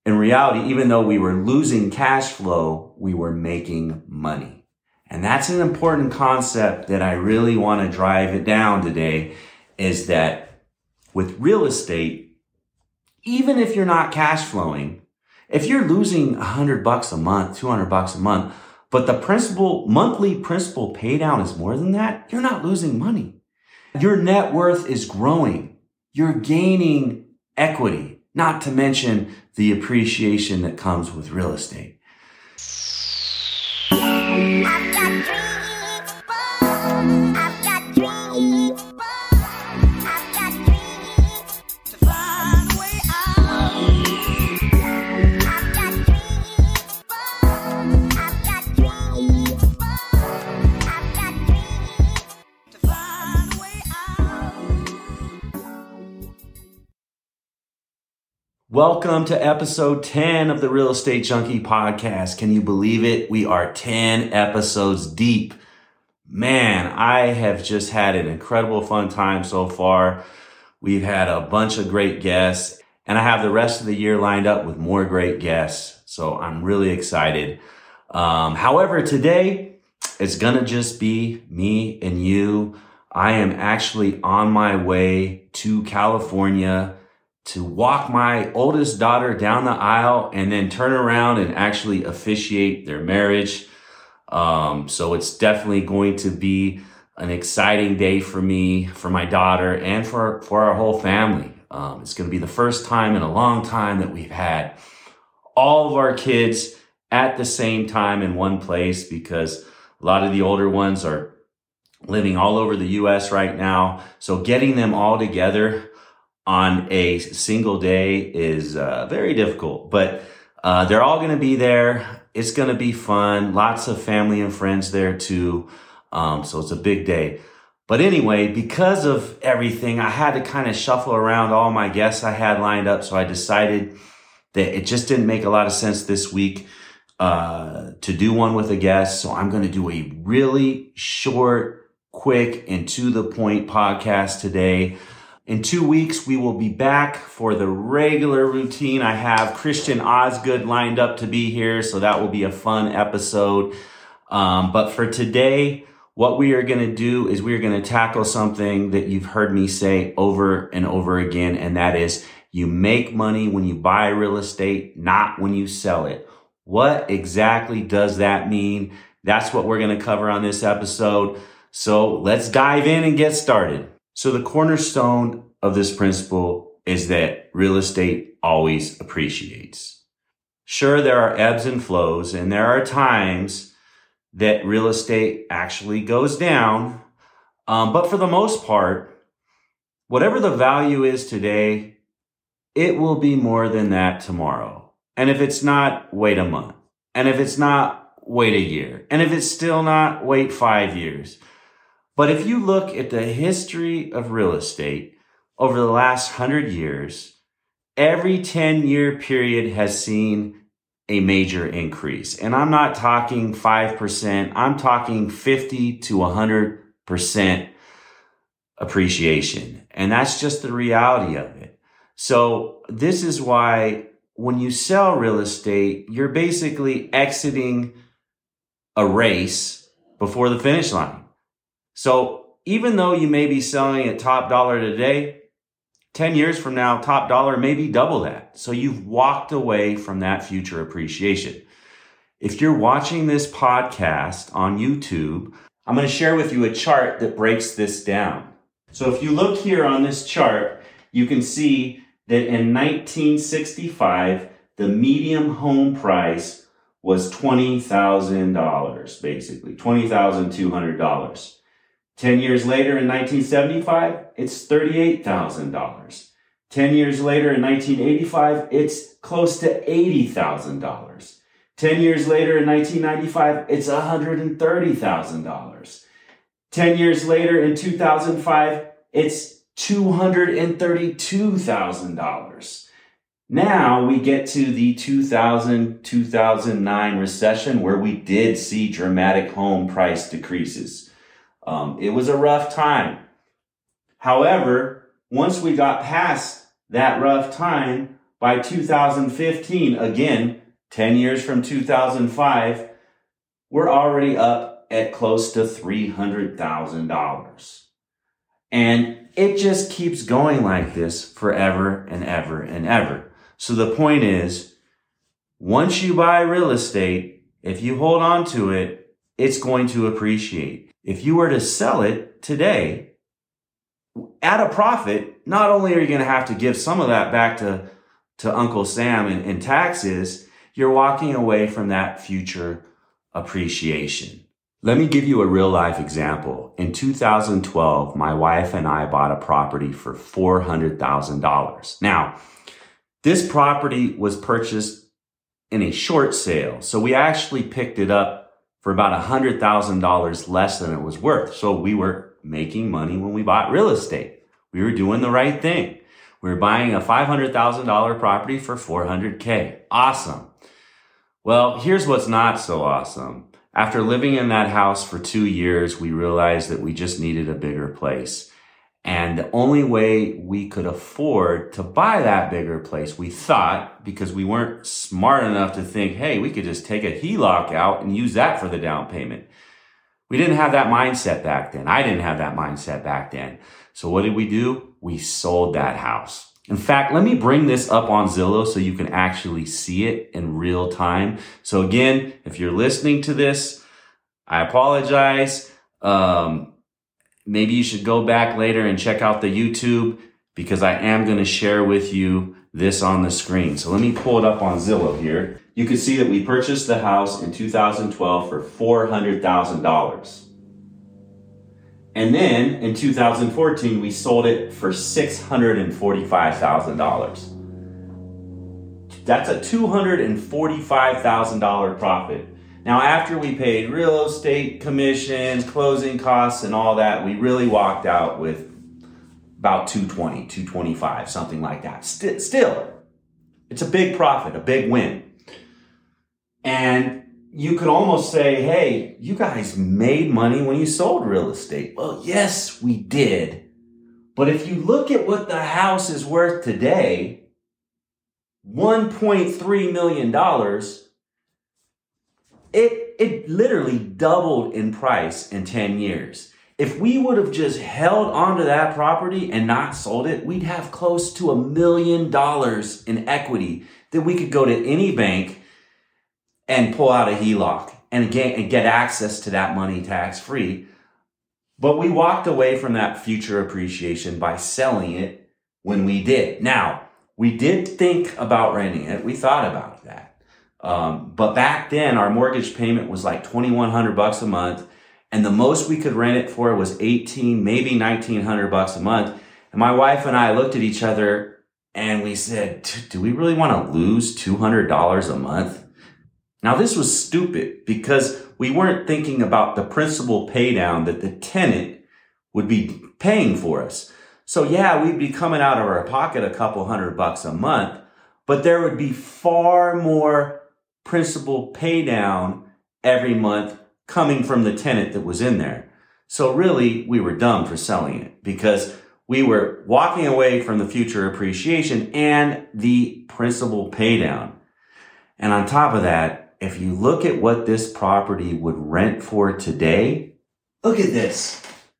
In reality, even though we were losing cash flow, we were making money. And that's an important concept that I really want to drive it down today, is that with real estate, even if you're not cash flowing, if you're losing $100 a month, $200 a month, but the monthly principal pay down is more than that, you're not losing money. Your net worth is growing. You're gaining equity, not to mention the appreciation that comes with real estate. I've got dreams, I've got dreams, I've got dreams to find a way out. I've got dreams, I've got dreams, I've got dreams to find a way out. Welcome to episode 10 of the Real Estate Junkie podcast. Can you believe it? We are 10 episodes deep. Man, I have just had an incredible fun time so far. We've had a bunch of great guests, and I have the rest of the year lined up with more great guests. So I'm really excited. However, today it's going to just be me and you. I am actually on my way to California to walk my oldest daughter down the aisle and then turn around and actually officiate their marriage. So it's definitely going to be an exciting day for me, for my daughter, and for our whole family. It's going to be the first time in a long time that we've had all of our kids at the same time in one place, because a lot of the older ones are living all over the U.S. right now. So getting them all together on a single day is very difficult, but they're all going to be there. It's going to be fun. Lots of family and friends there too. So it's a big day. But anyway, because of everything, I had to kind of shuffle around all my guests I had lined up. So I decided that it just didn't make a lot of sense this week to do one with a guest. So I'm going to do a really short, quick, and to the point podcast today. In 2 weeks, we will be back for the regular routine. I have Christian Osgood lined up to be here, so that will be a fun episode. But for today, what we are going to do is we are going to tackle something that you've heard me say over and over again, and that is you make money when you buy real estate, not when you sell it. What exactly does that mean? That's what we're going to cover on this episode. So let's dive in and get started. So the cornerstone of this principle is that real estate always appreciates. Sure, there are ebbs and flows, and there are times that real estate actually goes down. But for the most part, whatever the value is today, it will be more than that tomorrow. And if it's not, wait a month. And if it's not, wait a year. And if it's still not, wait 5 years. But if you look at the history of real estate over the last 100 years, every 10-year period has seen a major increase. And I'm not talking 5%, I'm talking 50 to 100% appreciation. And that's just the reality of it. So this is why when you sell real estate, you're basically exiting a race before the finish line. So even though you may be selling at top dollar today, 10 years from now, top dollar may be double that. So you've walked away from that future appreciation. If you're watching this podcast on YouTube, I'm going to share with you a chart that breaks this down. So if you look here on this chart, you can see that in 1965, the median home price was $20,000, basically $20,200. 10 years later in 1975, it's $38,000. 10 years later in 1985, it's close to $80,000. 10 years later in 1995, it's $130,000. 10 years later in 2005, it's $232,000. Now we get to the 2000-2009 recession, where we did see dramatic home price decreases. It was a rough time. However, once we got past that rough time, By 2015, again, 10 years from 2005, we're already up at close to $300,000. And it just keeps going like this forever and ever and ever. So the point is, once you buy real estate, if you hold on to it, it's going to appreciate. If you were to sell it today at a profit, not only are you going to have to give some of that back to Uncle Sam in taxes, you're walking away from that future appreciation. Let me give you a real life example. In 2012, my wife and I bought a property for $400,000. Now, this property was purchased in a short sale. So we actually picked it up for about $100,000 less than it was worth. So we were making money when we bought real estate. We were doing the right thing. We were buying a $500,000 property for $400K. Awesome. Well, here's what's not so awesome. After living in that house for 2 years, we realized that we just needed a bigger place. And the only way we could afford to buy that bigger place, we thought, because we weren't smart enough to think, hey, we could just take a HELOC out and use that for the down payment. We didn't have that mindset back then. I didn't have that mindset back then. So what did we do? We sold that house. In fact, let me bring this up on Zillow so you can actually see it in real time. So again, if you're listening to this, I apologize. Maybe you should go back later and check out the YouTube because I am going to share with you this on the screen. So let me pull it up on Zillow here. You can see that we purchased the house in 2012 for $400,000. And then in 2014, we sold it for $645,000. That's a $245,000 profit. Now, after we paid real estate commissions, closing costs, and all that, we really walked out with about $220, $225, something like that. Still, it's a big profit, a big win. And you could almost say, hey, you guys made money when you sold real estate. Well, yes, we did. But if you look at what the house is worth today, $1.3 million, it literally doubled in price in 10 years. If we would have just held onto that property and not sold it, we'd have close to $1 million in equity that we could go to any bank and pull out a HELOC and get access to that money tax-free. But we walked away from that future appreciation by selling it when we did. Now, we did think about renting it. We thought about that. But back then, our mortgage payment was like $2,100 a month. And the most we could rent it for was $1,800, maybe $1,900 a month. And my wife and I looked at each other and we said, do we really want to lose $200 a month? Now, this was stupid because we weren't thinking about the principal pay down that the tenant would be paying for us. So yeah, we'd be coming out of our pocket a couple $100 a month, but there would be far more principal pay down every month coming from the tenant that was in there. So really, we were dumb for selling it because we were walking away from the future appreciation and the principal pay down. And on top of that, if you look at what this property would rent for today, look at this.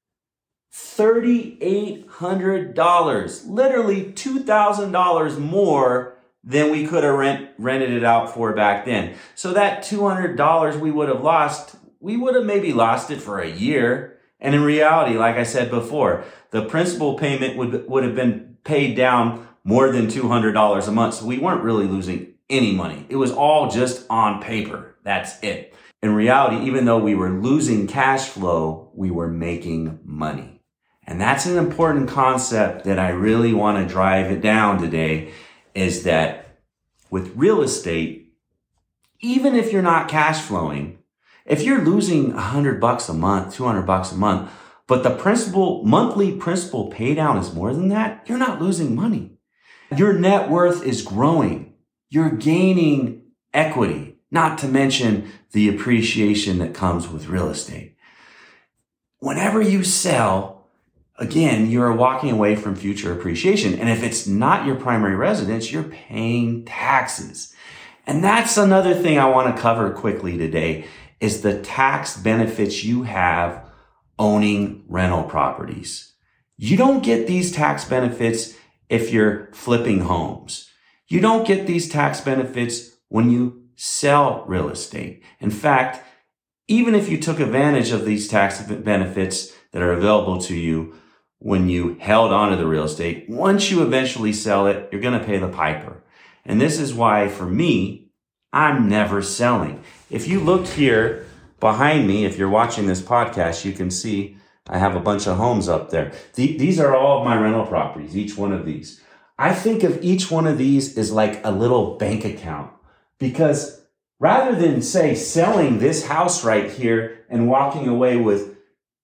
$3,800, literally $2,000 more than we could have rented it out for back then. So that $200 we would have lost, we would have maybe lost it for a year. And in reality, like I said before, the principal payment would have been paid down more than $200 a month. So we weren't really losing any money. It was all just on paper. That's it. In reality, even though we were losing cash flow, we were making money. And that's an important concept that I really want to drive it down today, is that with real estate, even if you're not cash flowing, if you're losing $100 a month, $200 a month, but the monthly principal pay down is more than that, you're not losing money. Your net worth is growing. You're gaining equity, not to mention the appreciation that comes with real estate. Whenever you sell, again, you're walking away from future appreciation. And if it's not your primary residence, you're paying taxes. And that's another thing I want to cover quickly today is the tax benefits you have owning rental properties. You don't get these tax benefits if you're flipping homes. You don't get these tax benefits when you sell real estate. In fact, even if you took advantage of these tax benefits that are available to you when you held onto the real estate, once you eventually sell it, you're going to pay the piper. And this is why, for me, I'm never selling. If you looked here behind me, if you're watching this podcast, you can see I have a bunch of homes up there. These are all of my rental properties, each one of these. I think of each one of these as like a little bank account, because rather than say selling this house right here and walking away with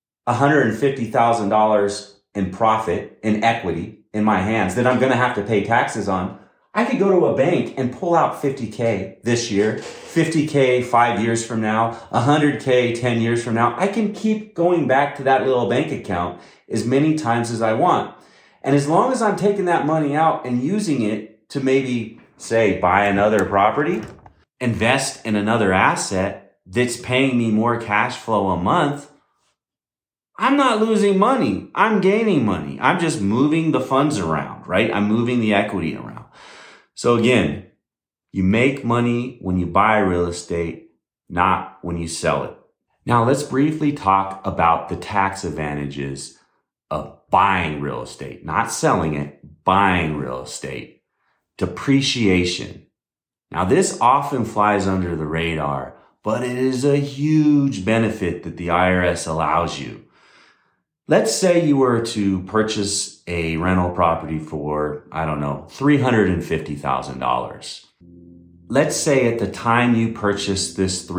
$150,000 in profit, in equity in my hands that I'm going to have to pay taxes on, I could go to a bank and pull out $50K this year, $50K 5 years from now, $100K 10 years from now. I can keep going back to that little bank account as many times as I want. And as long as I'm taking that money out and using it to maybe, say, buy another property, invest in another asset that's paying me more cash flow a month, I'm not losing money. I'm gaining money. I'm just moving the funds around, right? I'm moving the equity around. So again, you make money when you buy real estate, not when you sell it. Now let's briefly talk about the tax advantages of buying real estate, not selling it, buying real estate. Depreciation. Now this often flies under the radar, but it is a huge benefit that the IRS allows you. Let's say you were to purchase a rental property for, $350,000. Let's say at the time you purchased this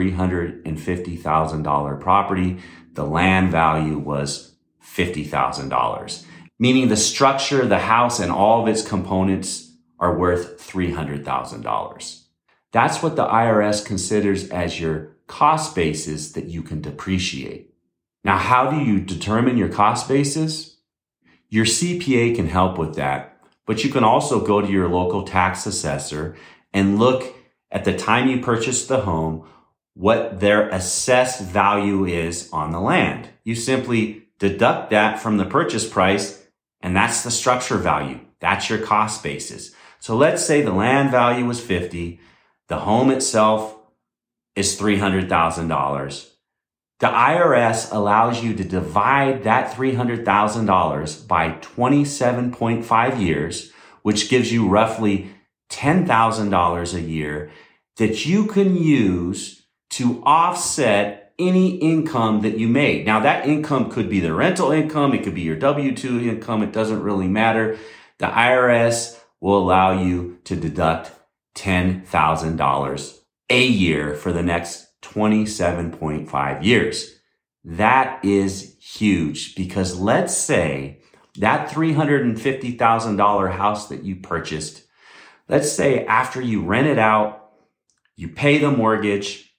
$350,000 property, the land value was $50,000, meaning the structure, the house, and all of its components are worth $300,000. That's what the IRS considers as your cost basis that you can depreciate. Now, how do you determine your cost basis? Your CPA can help with that, but you can also go to your local tax assessor and look at the time you purchased the home, what their assessed value is on the land. You simply deduct that from the purchase price, and that's the structure value. That's your cost basis. So let's say the land value was $50,000, the home itself is $300,000. The IRS allows you to divide that $300,000 by 27.5 years, which gives you roughly $10,000 a year that you can use to offset any income that you made. Now, that income could be the rental income. It could be your W-2 income. It doesn't really matter. The IRS will allow you to deduct $10,000 a year for the next 27.5 years. That is huge, because let's say that $350,000 house that you purchased, let's say after you rent it out, you pay the mortgage,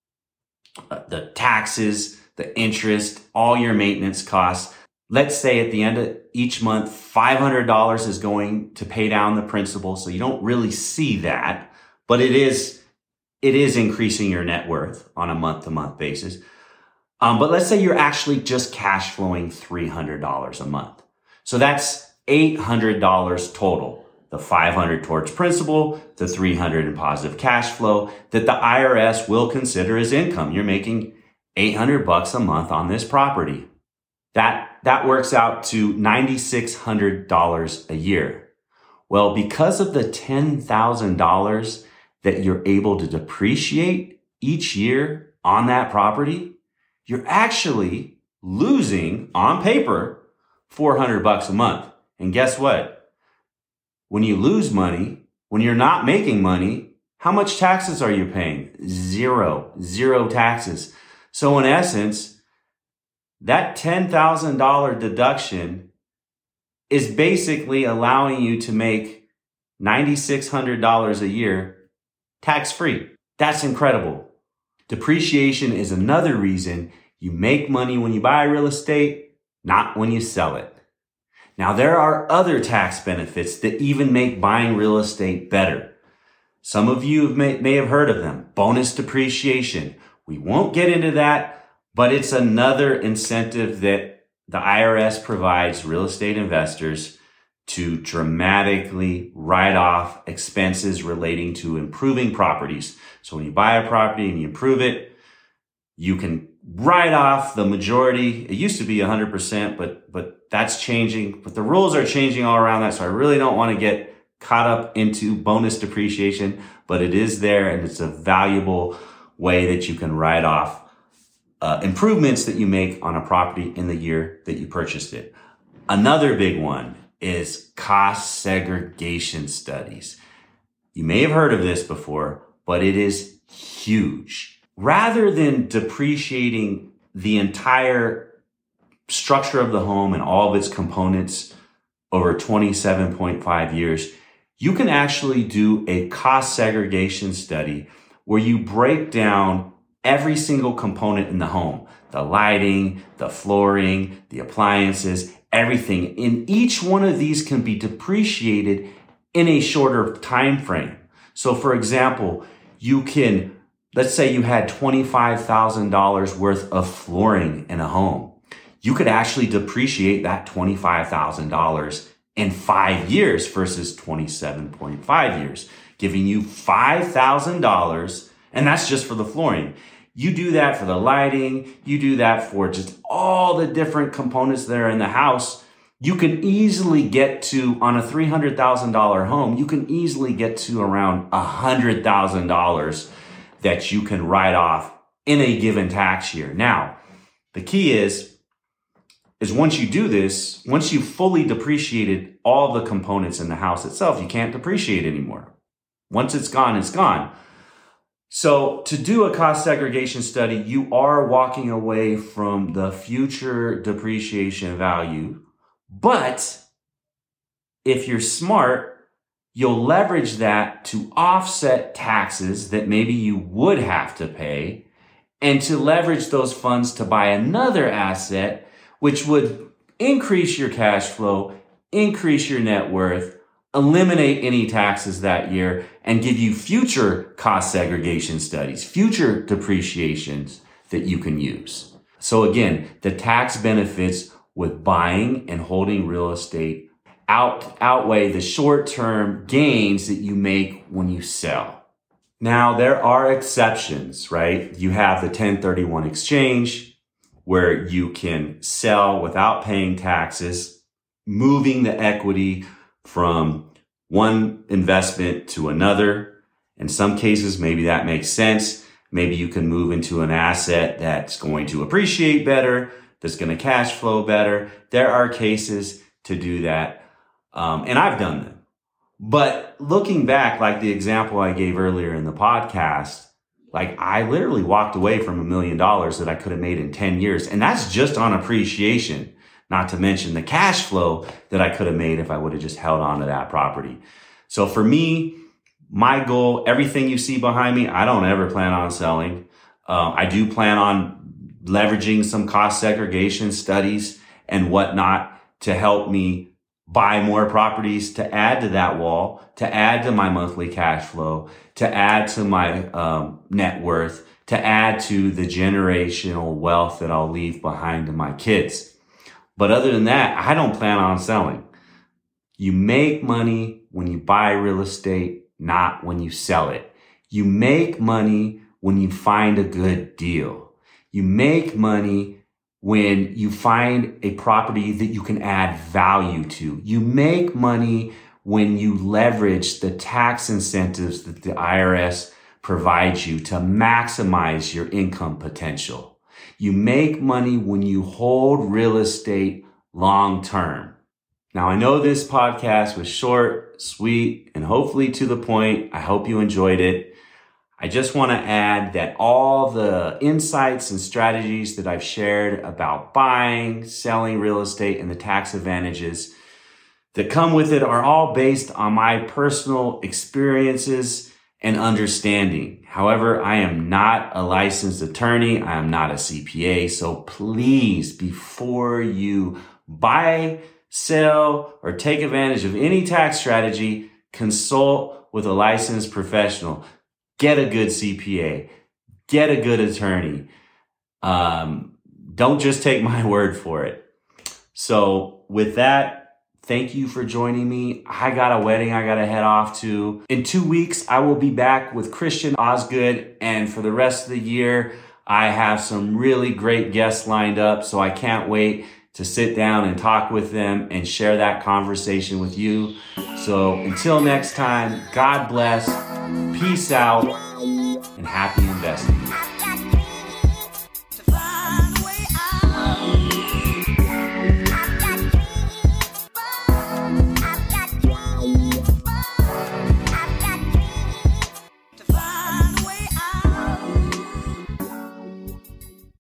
the taxes, the interest, all your maintenance costs. Let's say at the end of each month, $500 is going to pay down the principal. So you don't really see that, but it is increasing your net worth on a month-to-month basis. But let's say you're actually just cash flowing $300 a month. So that's $800 total. The $500 towards principal, the $300 in positive cash flow that the IRS will consider as income. You're making $800 a month on this property. That works out to $9,600 a year. Well, because of the $10,000 that you're able to depreciate each year on that property, you're actually losing, on paper, $400 a month. And guess what? When you lose money, when you're not making money, how much taxes are you paying? Zero taxes. So in essence, that $10,000 deduction is basically allowing you to make $9,600 a year tax-free. That's incredible. Depreciation is another reason you make money when you buy real estate, not when you sell it. Now, there are other tax benefits that even make buying real estate better. Some of you may have heard of them. Bonus depreciation. We won't get into that, but it's another incentive that the IRS provides real estate investors to dramatically write off expenses relating to improving properties. So when you buy a property and you improve it, you can write off the majority. It used to be 100%, but that's changing. But the rules are changing all around that. So I really don't want to get caught up into bonus depreciation, but it is there and it's a valuable way that you can write off improvements that you make on a property in the year that you purchased it. Another big one is cost segregation studies. You may have heard of this before, but it is huge. Rather than depreciating the entire structure of the home and all of its components over 27.5 years, you can actually do a cost segregation study where you break down every single component in the home, the lighting, the flooring, the appliances, everything. And each one of these can be depreciated in a shorter time frame. So for example, let's say you had $25,000 worth of flooring in a home. You could actually depreciate that $25,000 in 5 years versus 27.5 years, giving you $5,000. And that's just for the flooring. You do that for the lighting. You do that for just all the different components that are in the house. You can easily get to, on a $300,000 home, you can easily get to around $100,000 that you can write off in a given tax year. Now, the key is once you do this, once you've fully depreciated all the components in the house itself, you can't depreciate anymore. Once it's gone, it's gone. So to do a cost segregation study, you are walking away from the future depreciation value. But if you're smart, you'll leverage that to offset taxes that maybe you would have to pay and to leverage those funds to buy another asset, which would increase your cash flow, increase your net worth, eliminate any taxes that year, and give you future cost segregation studies, future depreciations that you can use. So again, the tax benefits with buying and holding real estate outweigh the short-term gains that you make when you sell. Now, there are exceptions, right? You have the 1031 exchange where you can sell without paying taxes, moving the equity from one investment to another. In some cases, maybe that makes sense. Maybe you can move into an asset that's going to appreciate better, that's going to cash flow better. There are cases to do that. And I've done them. But looking back, like the example I gave earlier in the podcast, like I literally walked away from $1 million that I could have made in 10 years. And that's just on appreciation. Not to mention the cash flow that I could have made if I would have just held on to that property. So for me, my goal, everything you see behind me, I don't ever plan on selling. I do plan on leveraging some cost segregation studies and whatnot to help me buy more properties to add to that wall, to add to my monthly cash flow, to add to my net worth, to add to the generational wealth that I'll leave behind to my kids. But other than that, I don't plan on selling. You make money when you buy real estate, not when you sell it. You make money when you find a good deal. You make money when you find a property that you can add value to. You make money when you leverage the tax incentives that the IRS provides you to maximize your income potential. You make money when you hold real estate long term. Now, I know this podcast was short, sweet, and hopefully to the point. I hope you enjoyed it. I just want to add that all the insights and strategies that I've shared about buying, selling real estate, and the tax advantages that come with it are all based on my personal experiences and understanding. However, I am not a licensed attorney. I am not a CPA. So please, before you buy, sell, or take advantage of any tax strategy, consult with a licensed professional. Get a good CPA. Get a good attorney. Don't just take my word for it. So with that, thank you for joining me. I got a wedding I got to head off to. In 2 weeks, I will be back with Christian Osgood. And for the rest of the year, I have some really great guests lined up. So I can't wait to sit down and talk with them and share that conversation with you. So until next time, God bless, peace out, and happy investing.